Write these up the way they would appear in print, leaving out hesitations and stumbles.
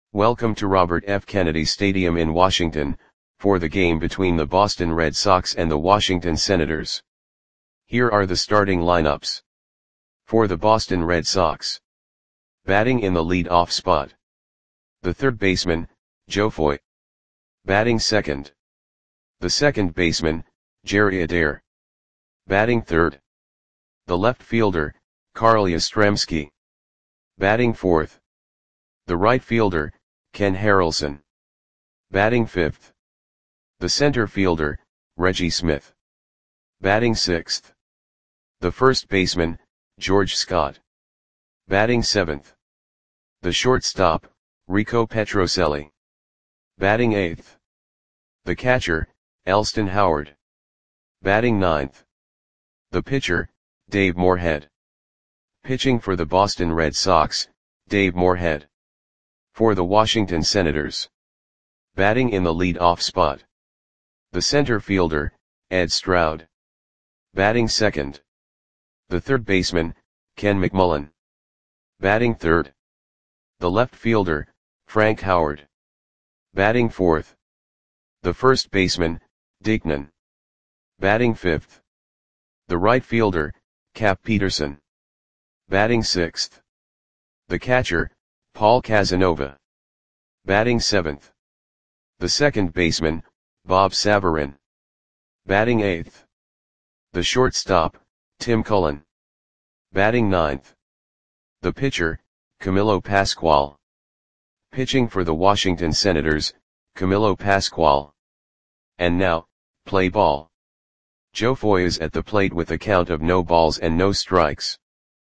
Welcome to Robert F. Kennedy Stadium in Washington, for the game between the Boston Red Sox and the Washington Senators. Here are the starting lineups. For the Boston Red Sox. Batting in the lead-off spot. The third baseman, Joe Foy. Batting second. The second baseman, Jerry Adair. Batting third. The left fielder, Carl Yastrzemski. Batting fourth. The right fielder, Ken Harrelson. Batting fifth. The center fielder, Reggie Smith. Batting sixth. The first baseman, George Scott. Batting seventh. The shortstop, Rico Petrocelli. Batting eighth. The catcher, Elston Howard. Batting ninth. The pitcher, Dave Moorhead. Pitching for the Boston Red Sox, Dave Moorhead. For the Washington Senators. Batting in the lead-off spot. The center fielder, Ed Stroud. Batting second. The third baseman, Ken McMullen. Batting third. The left fielder, Frank Howard. Batting fourth. The first baseman, Dick Nunn. Batting fifth. The right fielder, Cap Peterson. Batting sixth. The catcher, Paul Casanova. Batting seventh. The second baseman, Bob Savarin. Batting eighth. The shortstop, Tim Cullen. Batting ninth. The pitcher, Camilo Pascual. Pitching for the Washington Senators, Camilo Pascual. And now, play ball. Joe Foy is at the plate with a count of no balls and no strikes.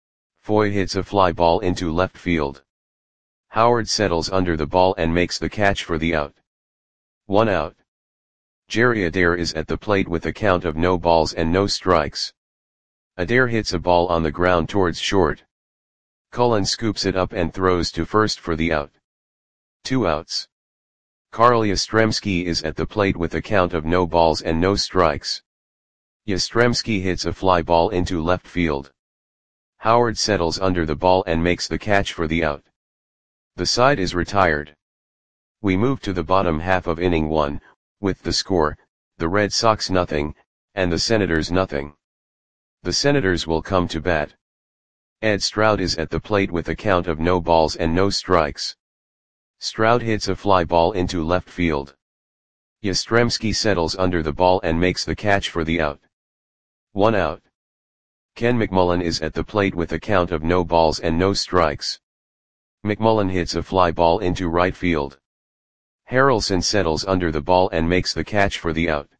Foy hits a fly ball into left field. Howard settles under the ball and makes the catch for the out. 1 out. Jerry Adair is at the plate with a count of no balls and no strikes. Adair hits a ball on the ground towards short. Cullen scoops it up and throws to first for the out. 2 outs. Carl Yastrzemski is at the plate with a count of no balls and no strikes. Yastrzemski hits a fly ball into left field. Howard settles under the ball and makes the catch for the out. The side is retired. We move to the bottom half of inning 1, with the score, the Red Sox nothing, and the Senators nothing. The Senators will come to bat. Ed Stroud is at the plate with a count of no balls and no strikes. Stroud hits a fly ball into left field. Yastrzemski settles under the ball and makes the catch for the out. 1 out. Ken McMullen is at the plate with a count of no balls and no strikes. McMullen hits a fly ball into right field. Harrelson settles under the ball and makes the catch for the out.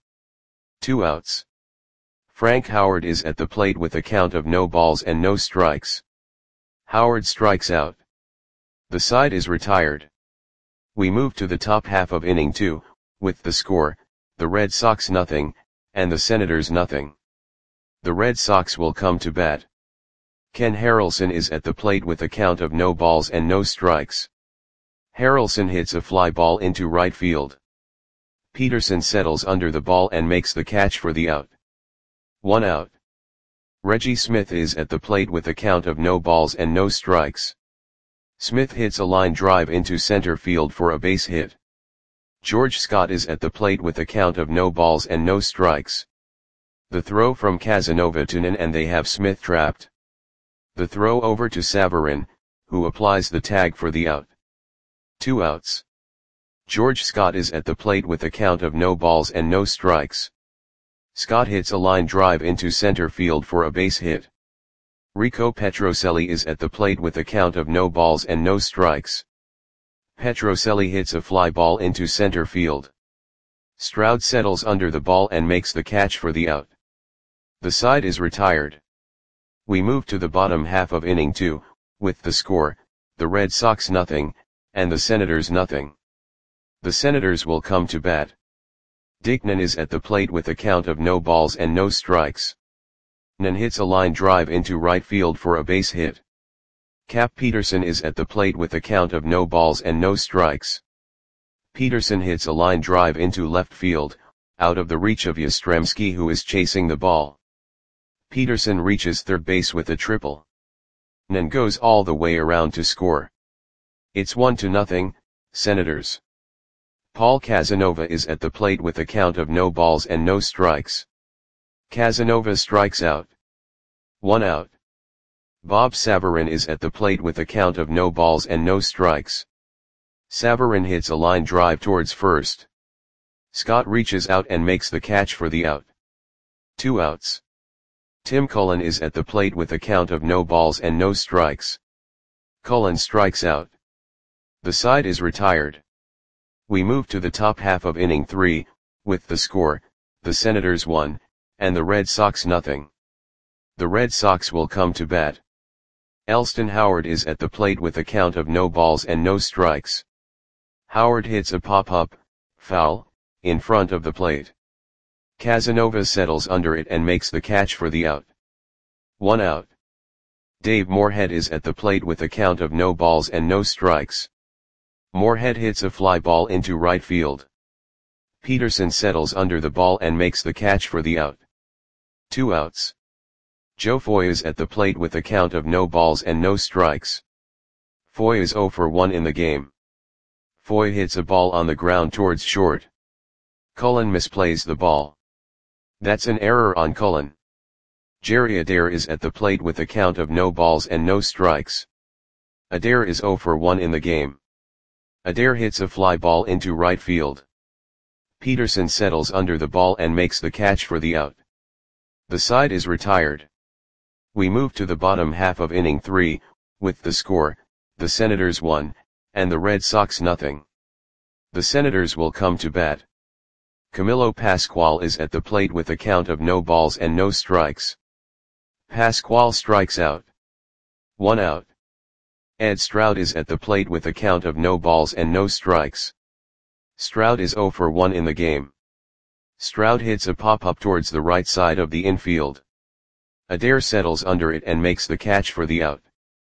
2 outs. Frank Howard is at the plate with a count of no balls and no strikes. Howard strikes out. The side is retired. We move to the top half of inning 2, with the score, the Red Sox nothing, and the Senators nothing. The Red Sox will come to bat. Ken Harrelson is at the plate with a count of no balls and no strikes. Harrelson hits a fly ball into right field. Peterson settles under the ball and makes the catch for the out. 1 out. Reggie Smith is at the plate with a count of no balls and no strikes. Smith hits a line drive into center field for a base hit. George Scott is at the plate with a count of no balls and no strikes. The throw from Casanova to Nunn and they have Smith trapped. The throw over to Savarin, who applies the tag for the out. 2 outs. George Scott is at the plate with a count of no balls and no strikes. Scott hits a line drive into center field for a base hit. Rico Petrocelli is at the plate with a count of no balls and no strikes. Petrocelli hits a fly ball into center field. Stroud settles under the ball and makes the catch for the out. The side is retired. We move to the bottom half of inning 2, with the score, the Red Sox nothing, and the Senators nothing. The Senators will come to bat. Dick Nunn is at the plate with a count of no balls and no strikes. Nunn hits a line drive into right field for a base hit. Cap Peterson is at the plate with a count of no balls and no strikes. Peterson hits a line drive into left field, out of the reach of Yastrzemski, who is chasing the ball. Peterson reaches third base with a triple. Nunn goes all the way around to score. It's 1-0, Senators. Paul Casanova is at the plate with a count of no balls and no strikes. Casanova strikes out. 1 out. Bob Savarin is at the plate with a count of no balls and no strikes. Savarin hits a line drive towards first. Scott reaches out and makes the catch for the out. 2 outs. Tim Cullen is at the plate with a count of no balls and no strikes. Cullen strikes out. The side is retired. We move to the top half of inning 3, with the score, the Senators 1, and the Red Sox nothing. The Red Sox will come to bat. Elston Howard is at the plate with a count of no balls and no strikes. Howard hits a pop-up, foul, in front of the plate. Casanova settles under it and makes the catch for the out. 1 out. Dave Moorhead is at the plate with a count of no balls and no strikes. Moorhead hits a fly ball into right field. Peterson settles under the ball and makes the catch for the out. 2 outs. Joe Foy is at the plate with a count of no balls and no strikes. Foy is 0 for 1 in the game. Foy hits a ball on the ground towards short. Cullen misplays the ball. That's an error on Cullen. Jerry Adair is at the plate with a count of no balls and no strikes. Adair is 0 for 1 in the game. Adair hits a fly ball into right field. Peterson settles under the ball and makes the catch for the out. The side is retired. We move to the bottom half of inning 3, with the score, the Senators 1, and the Red Sox nothing. The Senators will come to bat. Camilo Pascual is at the plate with a count of no balls and no strikes. Pascual strikes out. 1 out. Ed Stroud is at the plate with a count of no balls and no strikes. Stroud is 0 for 1 in the game. Stroud hits a pop-up towards the right side of the infield. Adair settles under it and makes the catch for the out.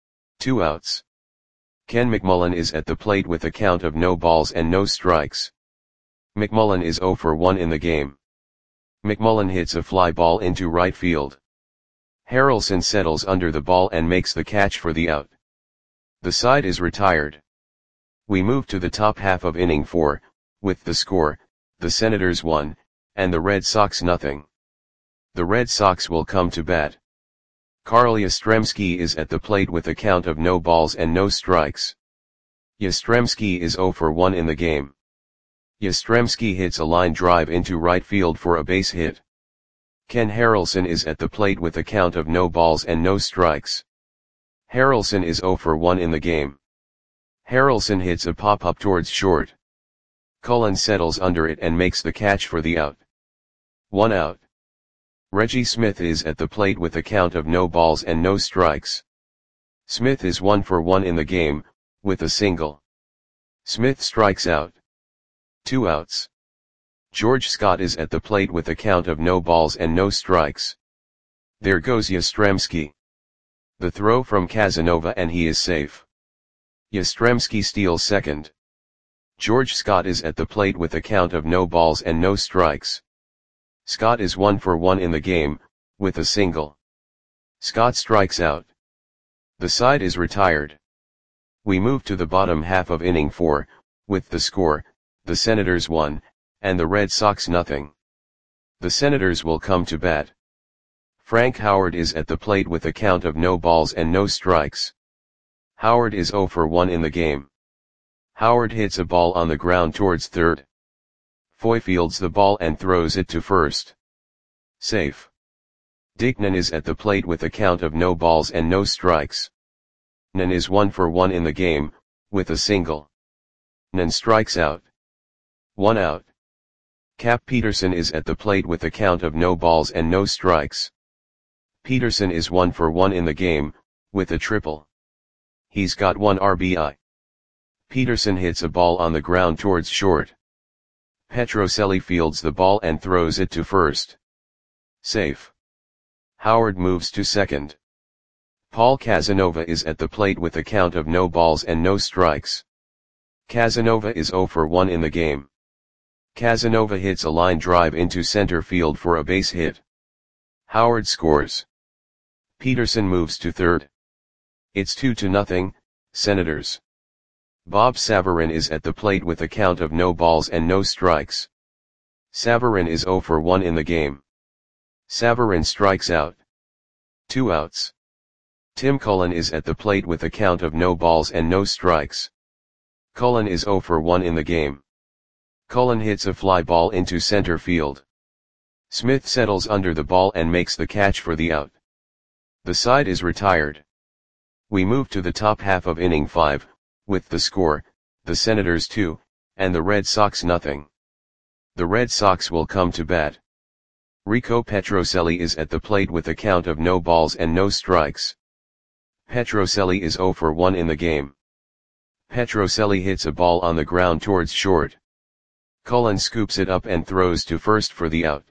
2 outs. Ken McMullen is at the plate with a count of no balls and no strikes. McMullen is 0 for 1 in the game. McMullen hits a fly ball into right field. Harrelson settles under the ball and makes the catch for the out. The side is retired. We move to the top half of inning 4, with the score, the Senators 1, and the Red Sox nothing. The Red Sox will come to bat. Carl Yastrzemski is at the plate with a count of no balls and no strikes. Yastrzemski is 0 for 1 in the game. Yastrzemski hits a line drive into right field for a base hit. Ken Harrelson is at the plate with a count of no balls and no strikes. Harrelson is 0 for 1 in the game. Harrelson hits a pop-up towards short. Cullen settles under it and makes the catch for the out. 1 out. Reggie Smith is at the plate with a count of no balls and no strikes. Smith is 1 for 1 in the game, with a single. Smith strikes out. 2 outs. George Scott is at the plate with a count of no balls and no strikes. There goes Yastrzemski. The throw from Casanova and he is safe. Yastrzemski steals second. George Scott is at the plate with a count of no balls and no strikes. Scott is 1 for 1 in the game, with a single. Scott strikes out. The side is retired. We move to the bottom half of inning 4, with the score, the Senators 1, and the Red Sox nothing. The Senators will come to bat. Frank Howard is at the plate with a count of no balls and no strikes. Howard is 0 for 1 in the game. Howard hits a ball on the ground towards third. Foy fields the ball and throws it to first. Safe. Dickman is at the plate with a count of no balls and no strikes. Nan is 1 for 1 in the game, with a single. Nan strikes out. 1 out. Cap Peterson is at the plate with a count of no balls and no strikes. Peterson is 1 for 1 in the game, with a triple. He's got 1 RBI. Peterson hits a ball on the ground towards short. Petrocelli fields the ball and throws it to first. Safe. Howard moves to second. Paul Casanova is at the plate with a count of no balls and no strikes. Casanova is 0 for 1 in the game. Casanova hits a line drive into center field for a base hit. Howard scores. Peterson moves to third. It's 2-0, Senators. Bob Savarin is at the plate with a count of no balls and no strikes. Savarin is 0 for 1 in the game. Savarin strikes out. 2 outs. Tim Cullen is at the plate with a count of no balls and no strikes. Cullen is 0 for 1 in the game. Cullen hits a fly ball into center field. Smith settles under the ball and makes the catch for the out. The side is retired. We move to the top half of inning 5, with the score, the Senators 2, and the Red Sox nothing. The Red Sox will come to bat. Rico Petrocelli is at the plate with a count of no balls and no strikes. Petrocelli is 0 for 1 in the game. Petrocelli hits a ball on the ground towards short. Cullen scoops it up and throws to first for the out.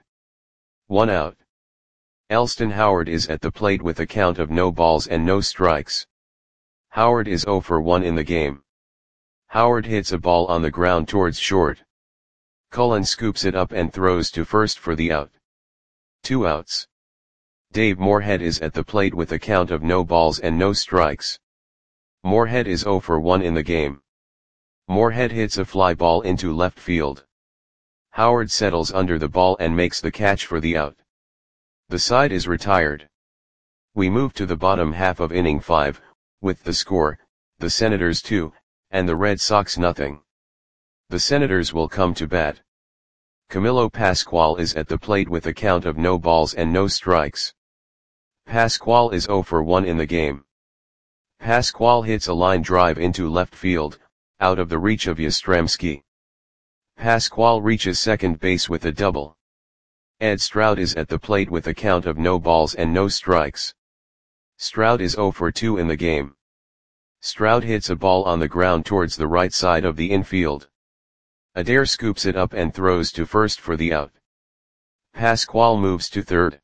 1 out. Elston Howard is at the plate with a count of no balls and no strikes. Howard is 0 for 1 in the game. Howard hits a ball on the ground towards short. Cullen scoops it up and throws to first for the out. 2 outs. Dave Moorhead is at the plate with a count of no balls and no strikes. Moorhead is 0 for 1 in the game. Moorhead hits a fly ball into left field. Howard settles under the ball and makes the catch for the out. The side is retired. We move to the bottom half of inning 5, with the score, the Senators 2, and the Red Sox nothing. The Senators will come to bat. Camilo Pascual is at the plate with a count of no balls and no strikes. Pascual is 0 for 1 in the game. Pascual hits a line drive into left field, out of the reach of Yastrzemski. Pascual reaches second base with a double. Ed Stroud is at the plate with a count of no balls and no strikes. Stroud is 0 for 2 in the game. Stroud hits a ball on the ground towards the right side of the infield. Adair scoops it up and throws to first for the out. Pascual moves to third.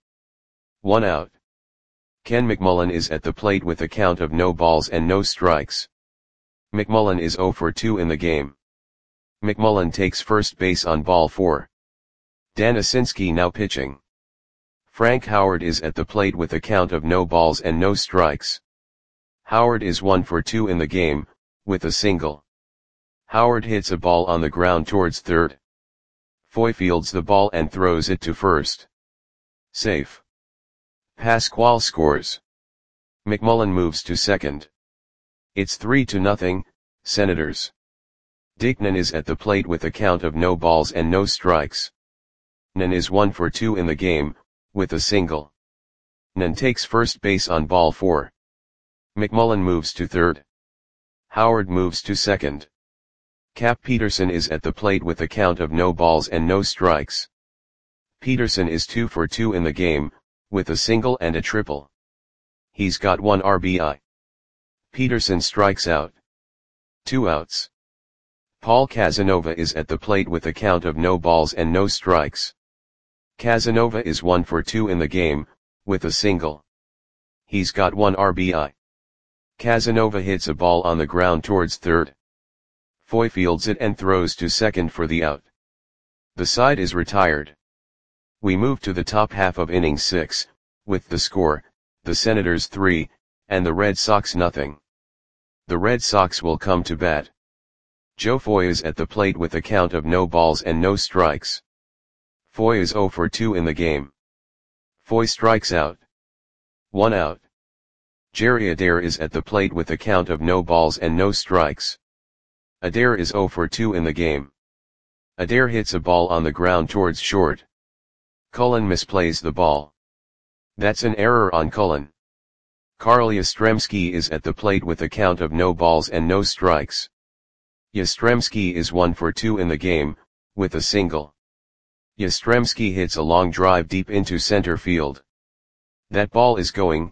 1 out. Ken McMullen is at the plate with a count of no balls and no strikes. McMullen is 0 for 2 in the game. McMullen takes first base on ball 4. Dan Asinski now pitching. Frank Howard is at the plate with a count of no balls and no strikes. Howard is 1 for 2 in the game, with a single. Howard hits a ball on the ground towards third. Foy fields the ball and throws it to first. Safe. Pascual scores. McMullen moves to second. It's 3-0, Senators. Dickman is at the plate with a count of no balls and no strikes. Nan is 1 for 2 in the game, with a single. Nan takes first base on ball 4. McMullen moves to third. Howard moves to second. Cap Peterson is at the plate with a count of no balls and no strikes. Peterson is 2 for 2 in the game, with a single and a triple. He's got 1 RBI. Peterson strikes out. 2 outs. Paul Casanova is at the plate with a count of no balls and no strikes. Casanova is 1 for 2 in the game, with a single. He's got 1 RBI. Casanova hits a ball on the ground towards third. Foy fields it and throws to second for the out. The side is retired. We move to the top half of inning 6, with the score, the Senators 3, and the Red Sox nothing. The Red Sox will come to bat. Joe Foy is at the plate with a count of no balls and no strikes. Foy is 0 for 2 in the game. Foy strikes out. 1 out. Jerry Adair is at the plate with a count of no balls and no strikes. Adair is 0 for 2 in the game. Adair hits a ball on the ground towards short. Cullen misplays the ball. That's an error on Cullen. Carl Yastrzemski is at the plate with a count of no balls and no strikes. Yastrzemski is 1 for 2 in the game, with a single. Yastrzemski hits a long drive deep into center field. That ball is gone.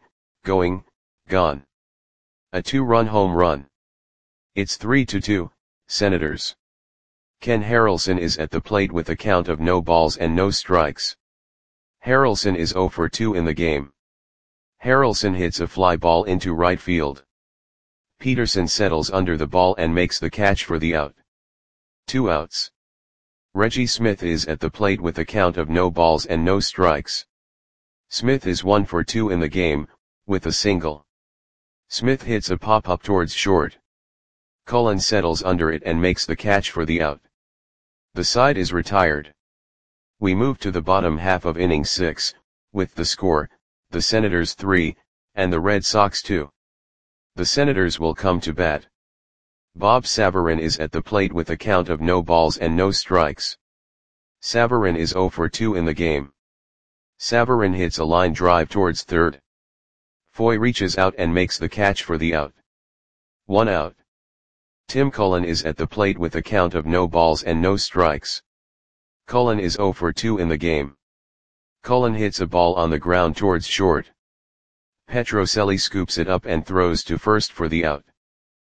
A 2-run home run. It's 3-2, Senators. Ken Harrelson is at the plate with a count of no balls and no strikes. Harrelson is 0 for 2 in the game. Harrelson hits a fly ball into right field. Peterson settles under the ball and makes the catch for the out. 2 outs. Reggie Smith is at the plate with a count of no balls and no strikes. Smith is 1 for 2 in the game, with a single. Smith hits a pop-up towards short. Cullen settles under it and makes the catch for the out. The side is retired. We move to the bottom half of inning 6, with the score, the Senators 3, and the Red Sox 2. The Senators will come to bat. Bob Savarin is at the plate with a count of no balls and no strikes. Savarin is 0 for 2 in the game. Savarin hits a line drive towards third. Foy reaches out and makes the catch for the out. 1 out. Tim Cullen is at the plate with a count of no balls and no strikes. Cullen is 0 for 2 in the game. Cullen hits a ball on the ground towards short. Petrocelli scoops it up and throws to first for the out.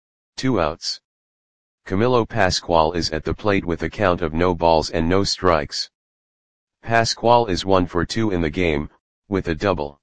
2 outs. Camilo Pascual is at the plate with a count of no balls and no strikes. Pascual is 1 for 2 in the game, with a double.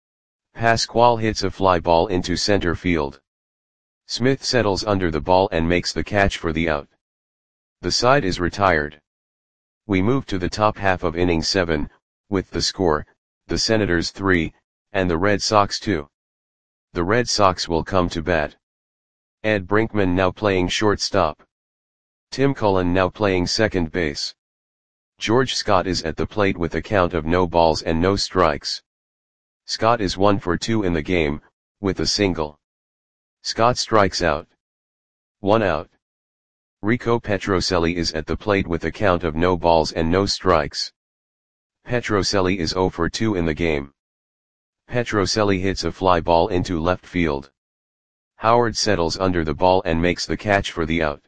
Pascual hits a fly ball into center field. Smith settles under the ball and makes the catch for the out. The side is retired. We move to the top half of inning 7, with the score, the Senators 3, and the Red Sox 2. The Red Sox will come to bat. Ed Brinkman now playing shortstop. Tim Cullen now playing second base. George Scott is at the plate with a count of no balls and no strikes. Scott is 1 for 2 in the game, with a single. Scott strikes out. 1 out. Rico Petrocelli is at the plate with a count of no balls and no strikes. Petrocelli is 0 for 2 in the game. Petrocelli hits a fly ball into left field. Howard settles under the ball and makes the catch for the out.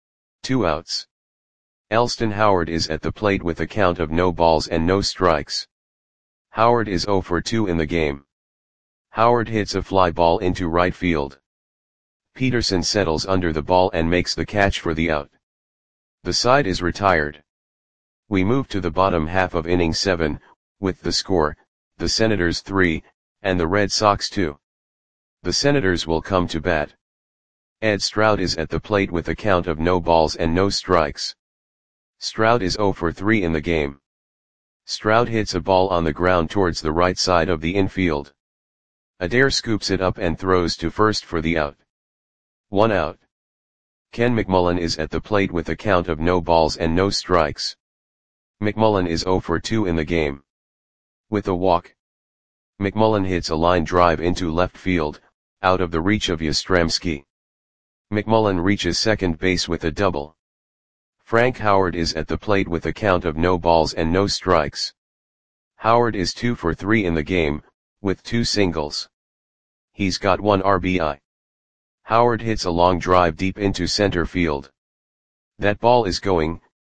2 outs. Elston Howard is at the plate with a count of no balls and no strikes. Howard is 0 for 2 in the game. Howard hits a fly ball into right field. Peterson settles under the ball and makes the catch for the out. The side is retired. We move to the bottom half of inning 7, with the score, the Senators 3, and the Red Sox 2. The Senators will come to bat. Ed Stroud is at the plate with a count of no balls and no strikes. Stroud is 0 for 3 in the game. Stroud hits a ball on the ground towards the right side of the infield. Adair scoops it up and throws to first for the out. 1 out. Ken McMullen is at the plate with a count of no balls and no strikes. McMullen is 0 for 2 in the game. With a walk. McMullen hits a line drive into left field, out of the reach of Yastrzemski. McMullen reaches second base with a double. Frank Howard is at the plate with a count of no balls and no strikes. Howard is 2 for 3 in the game, with 2 singles. He's got 1 RBI. Howard hits a long drive deep into center field. That ball is gone.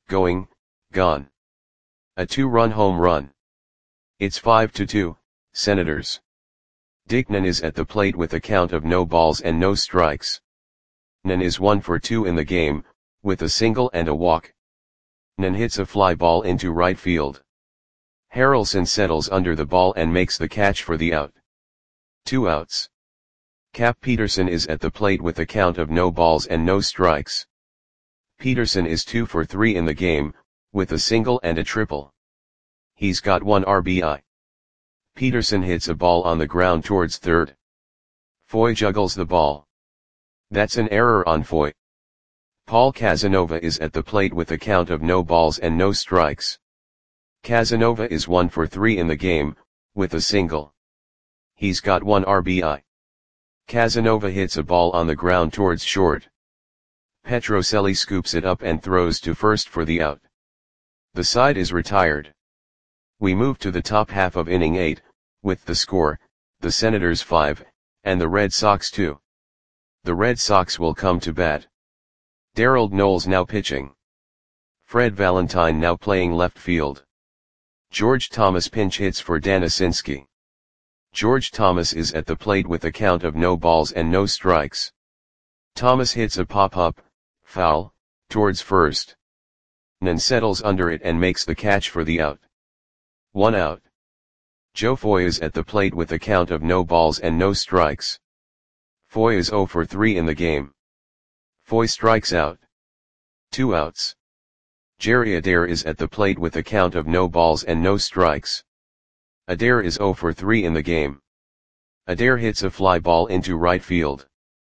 A 2-run home run. It's 5-2, Senators. Dickman is at the plate with a count of no balls and no strikes. Nan is 1 for 2 in the game, with a single and a walk. Nan hits a fly ball into right field. Harrelson settles under the ball and makes the catch for the out. 2 outs. Cap Peterson is at the plate with a count of no balls and no strikes. Peterson is 2 for 3 in the game, with a single and a triple. He's got 1 RBI. Peterson hits a ball on the ground towards third. Foy juggles the ball. That's an error on Foy. Paul Casanova is at the plate with a count of no balls and no strikes. Casanova is 1 for 3 in the game, with a single. He's got 1 RBI. Casanova hits a ball on the ground towards short. Petrocelli scoops it up and throws to first for the out. The side is retired. We move to the top half of inning 8, with the score, the Senators 5, and the Red Sox 2. The Red Sox will come to bat. Darrell Knowles now pitching. Fred Valentine now playing left field. George Thomas pinch hits for Danisinski. George Thomas is at the plate with a count of no balls and no strikes. Thomas hits a pop-up, foul, towards first. Nan settles under it and makes the catch for the out. 1 out. Joe Foy is at the plate with a count of no balls and no strikes. Foy is 0 for 3 in the game. Foy strikes out. 2 outs. Jerry Adair is at the plate with a count of no balls and no strikes. Adair is 0 for 3 in the game. Adair hits a fly ball into right field.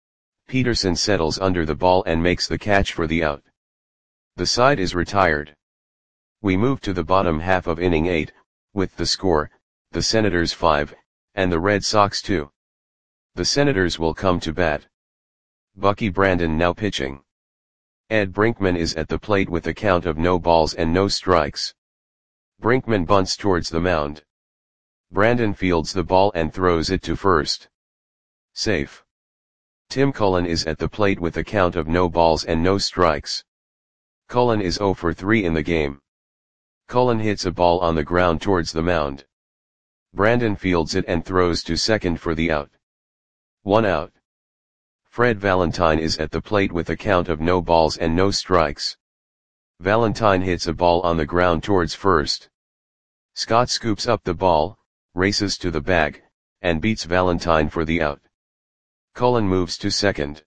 Peterson settles under the ball and makes the catch for the out. The side is retired. We move to the bottom half of inning 8, with the score, the Senators 5, and the Red Sox 2. The Senators will come to bat. Bucky Brandon now pitching. Ed Brinkman is at the plate with a count of no balls and no strikes. Brinkman bunts towards the mound. Brandon fields the ball and throws it to first. Safe. Tim Cullen is at the plate with a count of no balls and no strikes. Cullen is 0 for 3 in the game. Cullen hits a ball on the ground towards the mound. Brandon fields it and throws to second for the out. 1 out. Fred Valentine is at the plate with a count of no balls and no strikes. Valentine hits a ball on the ground towards first. Scott scoops up the ball, races to the bag, and beats Valentine for the out. Cullen moves to second.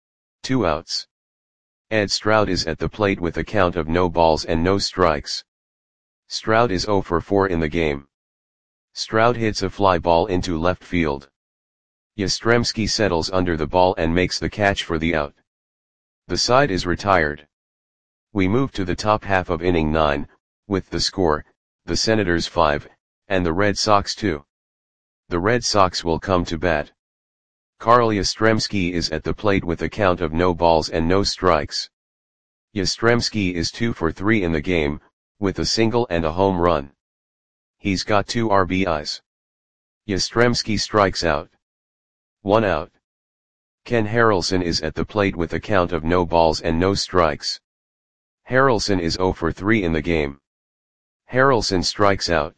2 outs. Ed Stroud is at the plate with a count of no balls and no strikes. Stroud is 0 for 4 in the game. Stroud hits a fly ball into left field. Yastrzemski settles under the ball and makes the catch for the out. The side is retired. We move to the top half of inning 9, with the score, the Senators 5, and the Red Sox 2. The Red Sox will come to bat. Carl Yastrzemski is at the plate with a count of no balls and no strikes. Yastrzemski is 2 for 3 in the game, with a single and a home run. He's got 2 RBIs. Yastrzemski strikes out. 1 out. Ken Harrelson is at the plate with a count of no balls and no strikes. Harrelson is 0 for 3 in the game. Harrelson strikes out.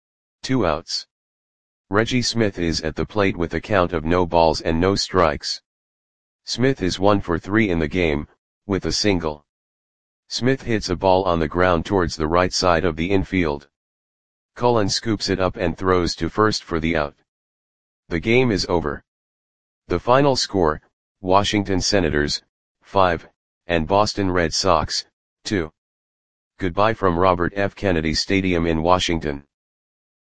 2 outs. Reggie Smith is at the plate with a count of no balls and no strikes. Smith is 1 for 3 in the game, with a single. Smith hits a ball on the ground towards the right side of the infield. Cullen scoops it up and throws to first for the out. The game is over. The final score, Washington Senators, 5, and Boston Red Sox, 2. Goodbye from Robert F. Kennedy Stadium in Washington.